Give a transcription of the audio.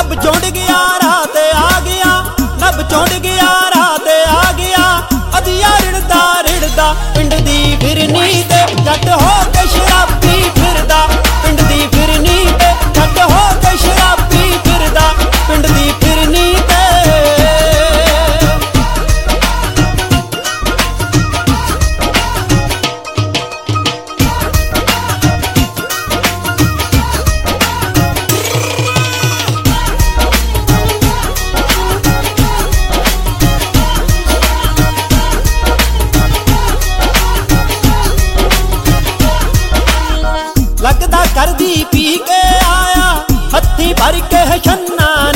नब चौंड गया राह ते आ गया, नब चौंड गया राह ते आ गया। अदिया रिड़दा पिंड दी फिरनी ते जट हो के शराबी फिरदा, पिंड दी फिरनी ते जट हो के शराबी फिरदा, पिंड दी फिरनी ते। लगदा कर दी पी के आया, हत्थी भर के है छन्ना